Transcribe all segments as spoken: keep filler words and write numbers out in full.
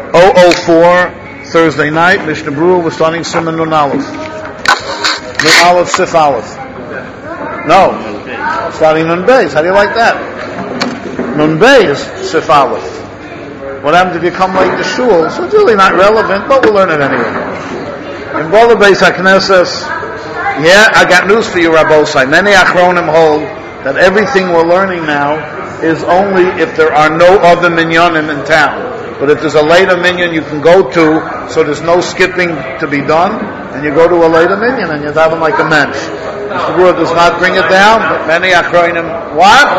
oh oh four, Thursday night, Mishnah Berurah, we're starting Siman Nun Aleph. Nun Aleph, Sif Aleph. No, starting Nun Beis. How do you like that? Nun Beis, Sif Aleph. What happens if you come late to shul? So it's really not relevant, but we'll learn it anyway. In Bola Beis HaKnesses, yeah, I got news for you, Rabbosai. Many Achronim hold that everything we're learning now is only if there are no other minyanim in town. But if there's a later minyan you can go to, so there's no skipping to be done, and you go to a later minyan and you're davening like a mensch. Mishnah Berurah does not bring it down, but many Achronim, what?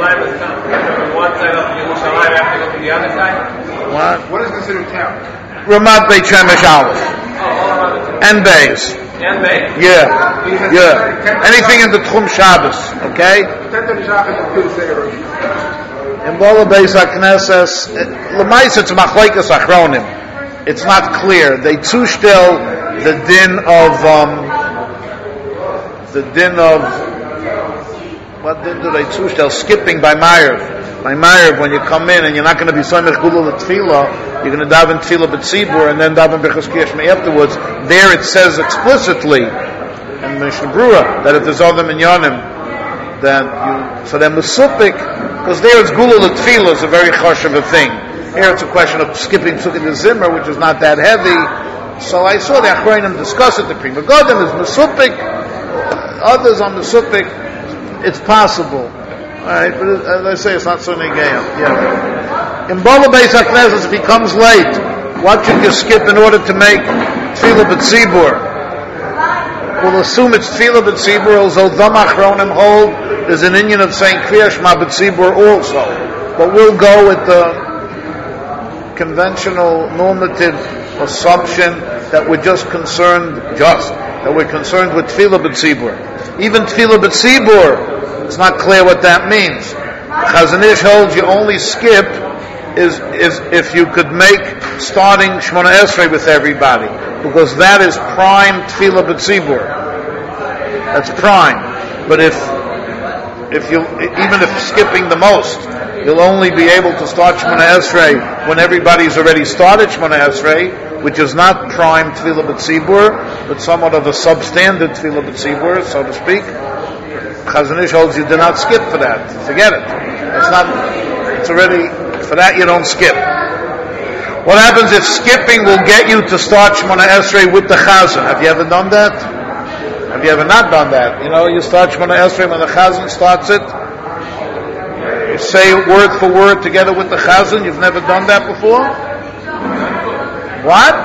What? What is considered town? Ramat Beit Shemesh Aleph. And Beis. And Beis? Yeah. Yeah. Anything in the Tchum Shabbos, okay? In Bola Beis HaKnesses, L'mais it's Machlekes Achronim. It's not clear. They zushtel the din of, um, the din of, what din do they zushtel? Skipping by Ma'ariv. By Ma'ariv, when you come in and you're not going to be Soymech Gulul Tefillah, you're going to daven Tefillah B'tzibur and then daven B'chas Kiyashmei afterwards. There it says explicitly in Mishnah Berurah that if there's other minyanim, then you, so then Mesupik, because there it's Gulul Tefillah is a very chosh of a thing. Here it's a question of skipping Sukkot the Zimmer, which is not that heavy. So I saw the Achronim discuss it. The Prima Godim is Mesupik, others on Mesupik, it's possible. Alright, but as I say, it's not so negayah. Yeah. In Bola Beis HaKnesses, if he comes late, what should you skip in order to make Tefillah B'tzibur? We'll assume it's Tefillah B'tzibur, although Dham Achronim hold there's an inyan of saying Kriya Shema B'tzibur also. But we'll go with the conventional, normative assumption that we're just concerned, just, that we're concerned with Tefillah B'tzibur. Even Tefillah B'tzibur, it's not clear what that means. Chazon Ish holds you only skip is is if you could make starting Shemona Esrei with everybody, because that is prime Tefillah B'tzibur. That's prime. But if if you even if skipping the most, you'll only be able to start Shemona Esrei when everybody's already started Shemona Esrei, which is not prime Tefillah B'tzibur, but somewhat of a substandard Tefillah B'tzibur, so to speak. Chazon Ish holds you do not skip for that. Forget it. It's not, it's already, for that you don't skip. What happens if skipping will get you to start Shemona Esrei with the Chazan? Have you ever done that? Have you ever not done that? You know, you start Shemona Esrei when the Chazan starts it. You say it word for word together with the Chazan. You've never done that before? What?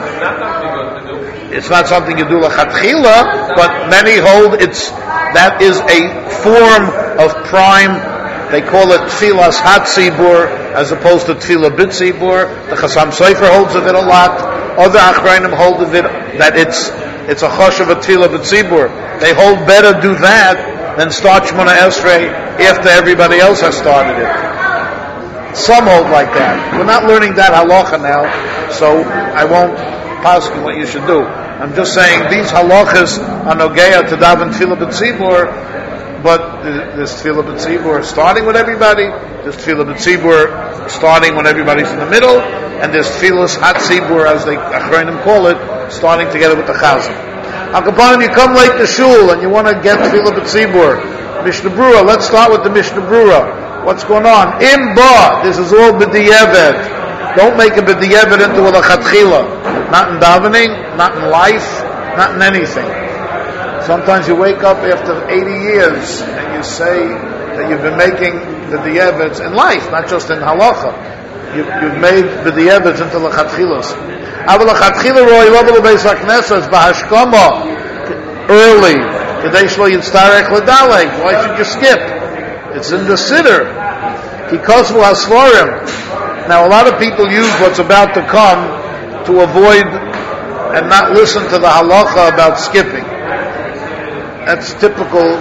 It's not something you do l'chatchila, but many hold it's that is a form of prime. They call it tfilas hatzibur as opposed to tfilah bitzibur. The Chasam Sofer holds of it a lot. Other Achronim hold of it that it's it's a chosh of a tfilah bitzibur. They hold better do that than start Shemona Esrei after everybody else has started it. Some hold like that. We're not learning that halacha now, so I won't pass you what you should do. I'm just saying these halachas are nogeya to daven tefillah b'tzibur, but there's tefillah b'tzibur starting with everybody, there's tefillah b'tzibur starting when everybody's in the middle, and there's tefillas hatzibur, as they Achronim call it, starting together with the chazan. Akapanim, you come late to shul and you want to get tefillah b'tzibur, Mishnah Berurah, let's start with the Mishnah Berurah. What's going on? Imba, this is all b'di'evet. Don't make a b'di'evet into a lachatchila. Not in davening, not in life, not in anything. Sometimes you wake up after eighty years and you say that you've been making the di'evets in life, not just in halacha. You've, you've made the di'evets into lachatchilas. Aval lachatchila roi level beis haknesses b'hashkama early. Kedei shlo yitztarech l'dalek. Why should you skip? It's in the siddur. Kikosvu hasvorim. Now a lot of people use what's about to come to avoid and not listen to the halacha about skipping. That's typical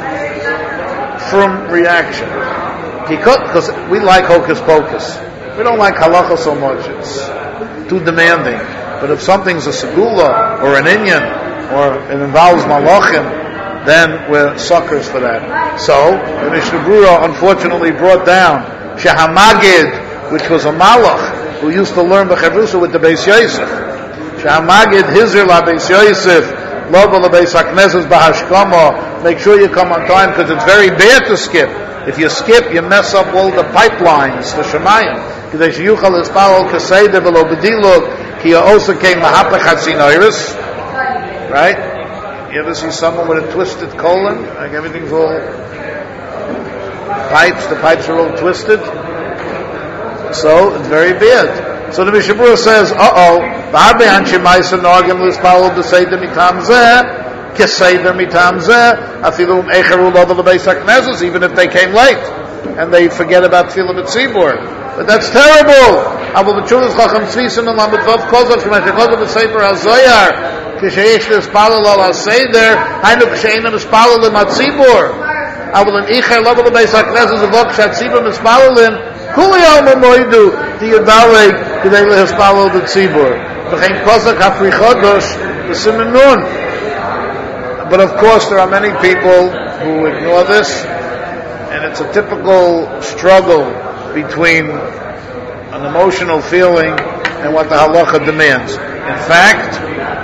firm reaction. Because we like hocus pocus. We don't like halacha so much. It's too demanding. But if something's a segula or an inyan or it involves malachim, then we're suckers for that. So, the Mishnah Berurah unfortunately brought down Shehamagid, which was a malach, who used to learn B'Chavrusa with the Beis Yosef. Sha'amagid Hizir la Beis Yosef, Lobo la Beis HaKnesses B'Hashkama. Make sure you come on time because it's very bad to skip. If you skip, you mess up all the pipelines for Shemayim. K'dei sheyuchal ispalol kaseider v'lo bediluk ki also came mahapech hatzinoiris. Right? You ever see someone with a twisted colon? Like everything's all pipes, the pipes are all twisted. So, it's very bad. So the Mishnah Berurah says, uh-oh, v'harbe anshe ma'aser noagim l'ispalol b'seider mitam zeh, keseider mitam zeh, afilu echeru lo beis haknesses, even if they came late, and they forget about tefillah b'tzibur. But that's terrible. Abu b'tshulas chacham tzvisim and lamed vav kozov, shemay shekozov b'sefer ha-zoyar, כשאיש לספלל על הסדר, היינו כשאינו מספלל למצibur. אבל אם איחר לא בבייס הכנסת זבוק כשהציבור מספללים, כולי אלמה מוידו תידלג כדי להספלל בציבור. וכן פוסק הפריחודוש בסימן נון. But of course there are many people who ignore this, and it's a typical struggle between an emotional feeling and what the halacha demands. In fact,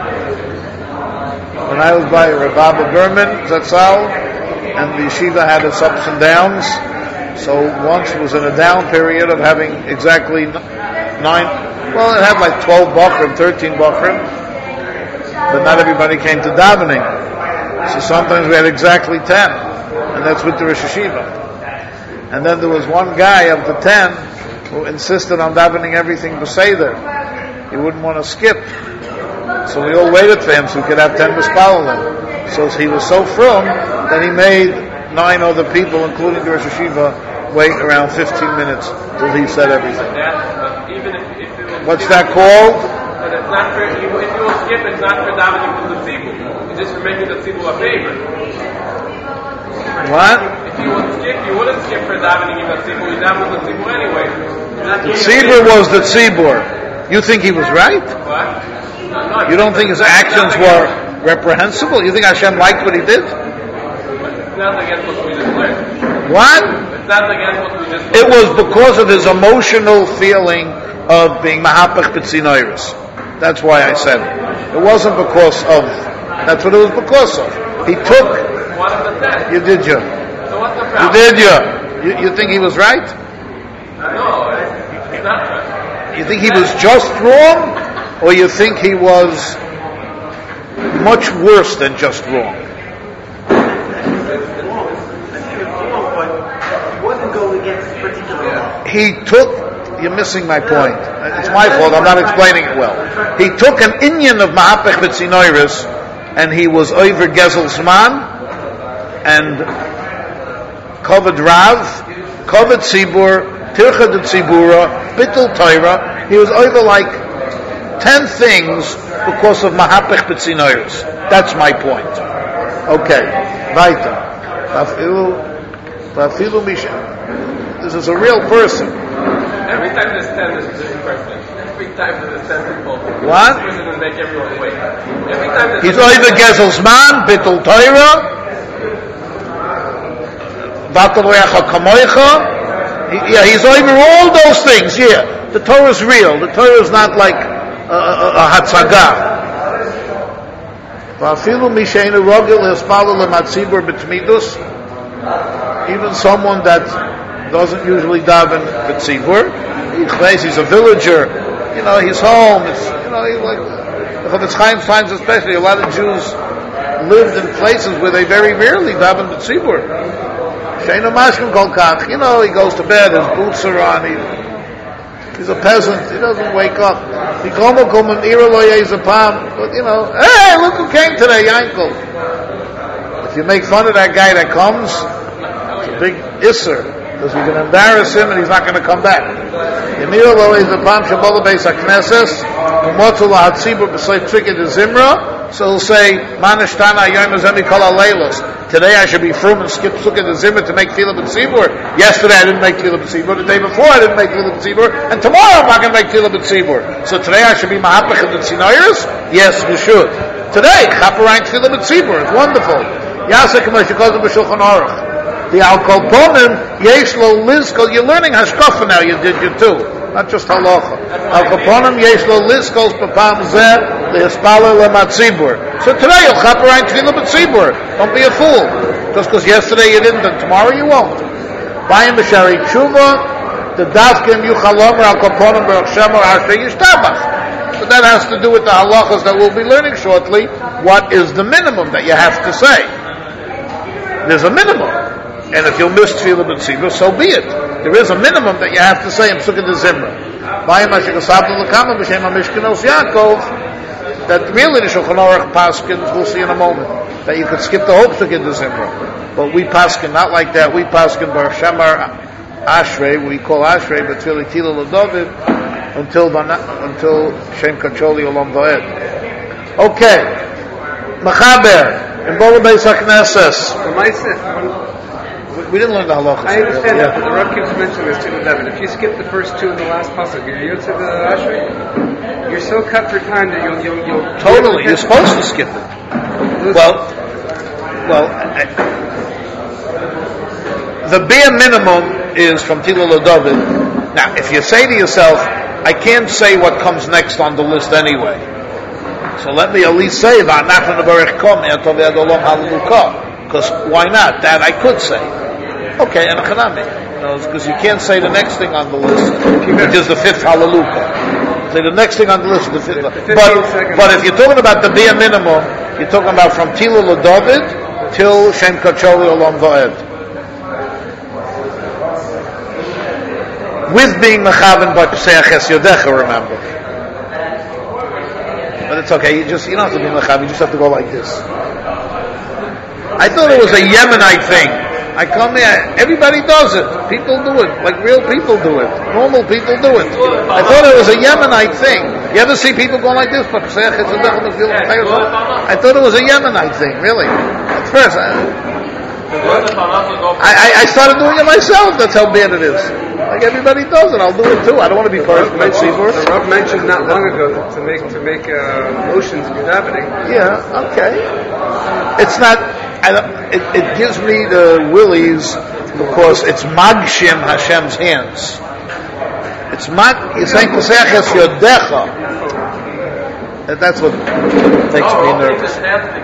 when I was by Rav Abba Berman, Zatzal, and the yeshiva had its ups and downs, so once was in a down period of having exactly nine, well, it had like twelve Bachrim, thirteen Bachrim, but not everybody came to davening. So sometimes we had exactly ten, and that's with the Rosh Yeshiva. And then there was one guy of the ten who insisted on davening everything b'seder. He wouldn't want to skip. So we all waited for him so we could have ten B'spalalim. So he was so frum that he made nine other people, including the Rosh Yeshiva, wait around fifteen minutes till he said everything. Yeah, even if, if it was What's that called? But it's not for, if you will skip, it's not for davening to the tzibur. It's just for making the tzibur a favor. What? If you would skip, you wouldn't skip for davening in the tzibur. You daven the tzibur anyway. The tzibur was the tzibur. You think he was right? What? No, no, You don't think his actions were reprehensible? You think Hashem liked what he did? It's not against what we just learned. What? It's not against what we just learned. It was because of his emotional feeling of being mahapech b'tzinoiris. That's why I said it. It wasn't because of, that's what it was because of. He took, One of the ten. you did you. So what's the You problem? did you. You, you think he was right? No, it's, it's not right. You think he was just wrong? Or you think he was much worse than just wrong? He took, you're missing my point. It's my fault, I'm not explaining it well. He took an inyan of Mahapech B'tzinoiris, and he was over Gezel Zman, and Kovad Rav, Kovad Tzibur, Tircha de Tzibura, Bittul Torah. He was over like ten things because of Mahapech B'tzinoiris. That's my point. Okay, weiter. Tafilu, tafilu misha. This is a real person. Every time there's ten, there's a different person. Every time there's ten people. What? This person will make everyone wait. Every time there's He's over Gezel Zman, Bittul Torah, Vatal Reacha Kamoicha. Yeah, he's over all those things. Yeah, the Torah is real. The Torah is not like a, a, a hatzagah. Even someone that doesn't usually daven b'tzibur, he's a villager. You know, he's home. It's, you know, he's like the Chofetz Chaim times especially. A lot of Jews lived in places where they very rarely daven b'tzibur. Sheinu mashkim kol kach. You know, he goes to bed. His boots are on. He, he's a peasant. He doesn't wake up. He komo komo ira lo yezapam. But you know, hey, look who came today, Yankel. If you make fun of that guy that comes, it's a big isser. Because you're going to embarrass him and he's not going to come back. Yemir lo yezapam shabola beis hakneses umotu lahatzibur b'sleit tricket de zimra. So he'll say, Manishtana yom azemi kol haleilos. Today I should be frum and skip sukkah de zimra to make tefillah b'tzibur. Yesterday I didn't make tefillah b'tzibur. The day before I didn't make tefillah b'tzibur. And tomorrow I'm not going to make tefillah b'tzibur. So today I should be mahapech of the tzinoiris? Yes, we should. Today, chaparang tefillah b'tzibur. It's wonderful. Yasek m'shikozu b'shulchan aruch. The al kol ponim yesh lo lizkol. You're learning hashkafa now. You did you too. not just halacha. Al kaponim yesh lo liskos b'pam zeh lehispalel lematzibur. So today you'll chop around tefillah b'tzibur. Don't be a fool. Just because yesterday you didn't, and tomorrow you won't. Bayim b'shari tshuva, the dafkim yuchalomer al kaponim b'rach shemar asher yishtabach. But that has to do with the halachas that we'll be learning shortly. What is the minimum that you have to say? There's a minimum. And if you'll miss tefillah b'tzibur, so be it. There is a minimum that you have to say in Sukkot de Zimra. That really the Shulchan Aruch paskins, we'll see in a moment, that you could skip the whole Sukkot de Zimra. But we paskin not like that. We paskin Baruch Shemar Ashrei, we call Ashrei, but Tefillah Tila L'David, until until Shem Kacholi Olam Va'ed. Okay. Machaber, in Bola Beis HaKnesses. We didn't learn the halachas. I understand yeah. that, but the Rav keeps mentioning this to the David. If you skip the first two in the last pasuk, you're Yotze the Ashrei, you're so cut for time that you'll... you'll, you'll totally, you're supposed to skip it. Well, well, I, the bare minimum is from Tila L'David. Now, if you say to yourself, I can't say what comes next on the list anyway, so let me at least say, because why not? That I could say. Okay, and Chanami. Because you can't say the next thing on the list, which is the fifth Hallelujah. Say the next thing on the list is the fifth. But, but if you're talking about the bare minimum, you're talking about from Tila L'David till Shem Kacholi Olam Va'ed. With being Mechaven by Pesach Es Yodecha, remember. But it's okay, you just you don't have to be Mechaven, you just have to go like this. I thought it was a Yemenite thing. I come here, everybody does it. People do it, like real people do it. Normal people do it. I thought it was a Yemenite thing. You ever see people going like this? I thought it was a Yemenite thing, really. At first, I, I, I started doing it myself. That's how bad it is. Like everybody does it, I'll do it too. I don't want to be first. The Rav mentioned not long ago to make to make uh, motions for davening. Yeah, okay. It's not. I don't, it, it gives me the willies because it's Magshim Hashem's hands. It's Mag. You're saying Pesach Es Yodecha. That's what makes me nervous.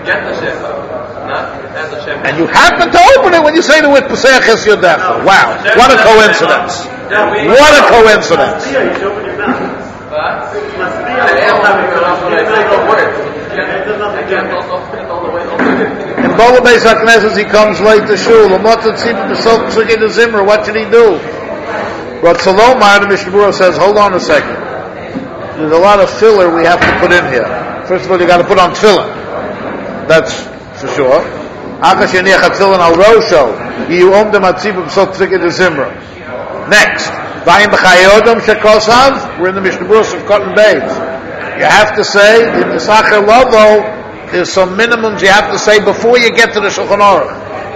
And you happen to open it when you say the word Pesach Es Yodecha. Wow, what a coincidence! What a coincidence! In Bola Beis HaKnesses, he comes late to shul. What should he do? Rav Salomar, the Mishnah Berurah says, hold on a second. There's a lot of filler we have to put in here. First of all, you got to put on tefillin. That's for sure. Next, we're in the Mishnah Berurah of cotton babes. You have to say in the Sacher Lovo, there's some minimums you have to say before you get to the Shulchan Aruch.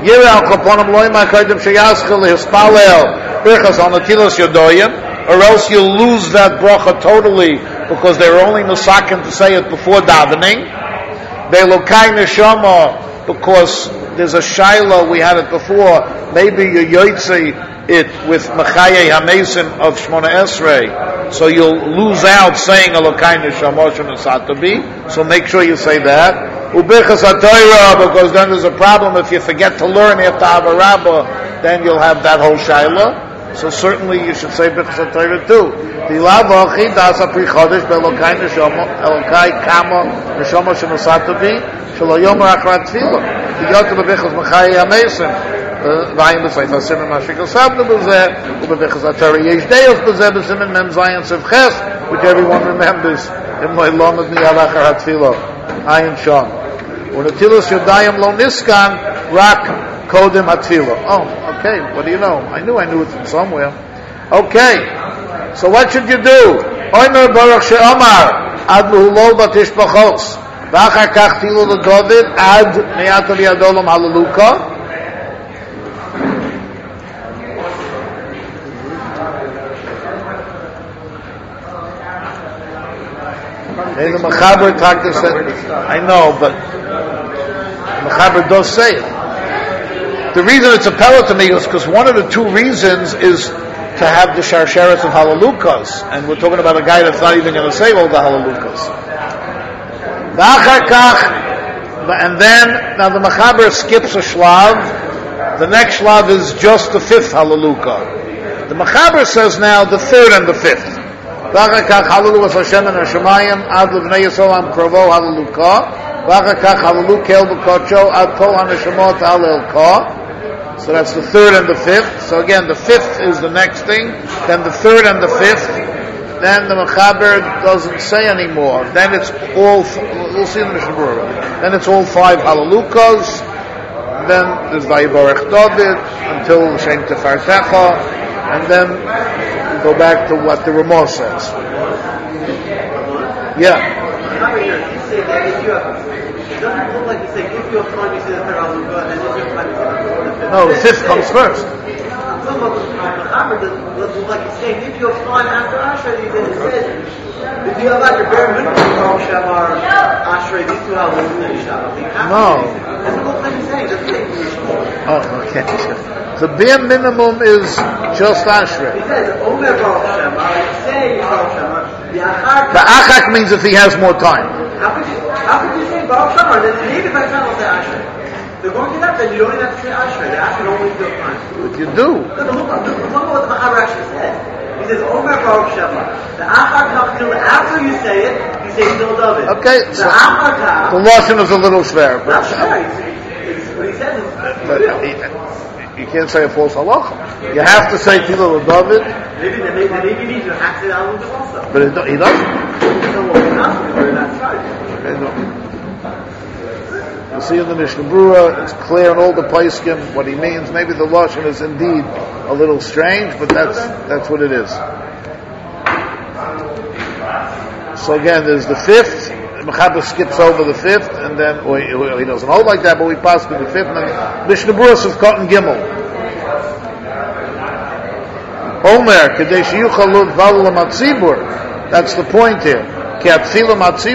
Or else you'll lose that bracha totally because they were only nusakim to say it before davening. They lokai neshama because there's a shaila, we had it before, maybe you yoitzi it with Mechaye HaMesim of Shmona Esrei, so you'll lose out saying Elokai Neshama Satabi, so make sure you say that. Ubichas HaTorah, because then there's a problem if you forget to learn after Avarabba, then you'll have that whole shaila. So certainly you should say Bichas HaTorah too. Dilava Chidas HaPri Chodesh Be'Elokai Neshama Elokai Kama Neshama Satabi Shelo Yomer Achrat Tefillah Diyotu Bebichas Mechaye HaMesim Vayim B'Seif HaSimon Mashikal Sabda B'Zeh U'Bebichas HaTorah Yesh Deos B'Zeh B'Simon Mem Zayin Sev Ches, which everyone remembers in Lo'Ilomad Miyad Achar HaTefillah Ayin Sham U'Natilas Yodayim Lo Niskan Rak Kodim HaTefillah. Oh, okay, what do you know? I knew I knew it from somewhere. Okay, so what should you do? Omer Baruch She'omar Ad Luhulo Batishbachos V'achar Kach Tilo L'David Ad Me'ata Li'adolam Hallelujah. And the Mechaber Takta said, I know, but the Mechaber does say it. The reason it's a appellate to me is because one of the two reasons is to have the sharsharas of halalukas, and we're talking about a guy that's not even going to say all the halalukas. And then, now the Mechaber skips a shlav. The next shlav is just the fifth halaluka. The Mechaber says now the third and the fifth. V'achakach halalu was Hashem and Hashemayim ad levnei Yisrael am krovo halaluka. V'achakach halalu kel b'kocho ad kol haneshemot al elka. So that's the third and the fifth. So again, the fifth is the next thing. Then the third and the fifth. Then the Mechaber doesn't say anymore. Then it's all, we'll see in the Mishnah Berurah. Then it's all five halalukas. Then there's Vayivarech David until Shem Tefartecha. And then we go back to what the Ramah says. Yeah. No, the fifth comes first. Like he's saying, if you're fine after Ashrei, then it says, if you have like a bare minimum, Baal Shamar, Ashrei, these two have a little Shabbat. No. That's what he's saying. That's it. Oh, okay. The bare minimum is just Ashrei. He says, Omer Baal Shamar, you say Baal Shamar, the Achak means if he has more time. How could you, how could you say Baal Shamar, then maybe if I can't say Ashrei? They're going to that, then you don't even have to say Ashrei. The Ashrei only feel fine. But you do. No, but look, look, look what the Mechaber actually says. He says, Omer Baruch Shema. The Achar Kach, after you say it, you say Nil David. Okay, the so Achar Kach. the Lashon is a little fair. But That's right. What he says is but real. he, you can't say a false halacha. You have to say Tilo David. Maybe, maybe, maybe you need to have to say Alukas also. But it, he doesn't. So, well, we're not going to that's right. Okay, no. You see in the Mishnah Berurah, it's clear in all the Paiskim what he means. Maybe the Lashon is indeed a little strange, but that's that's what it is. So again, there's the fifth. Mechaber skips over the fifth, and then, or he, or he doesn't hold like that, but we pass to the fifth, and then Mishnah Berurah says Cotton Gimel. Omer, Kadesh Yuchalut Val Matzibur. That's the point here. We didn't learn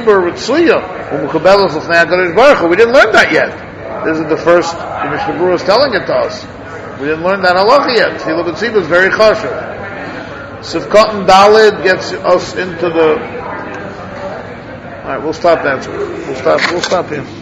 that yet. This is the first, the Mishnah Berurah is telling it to us. We didn't learn that halacha yet. Tefillah b'tzibur is very chashuv. Sivkot and Dalid gets us into the... Alright, we'll stop that. We'll stop, we'll stop here.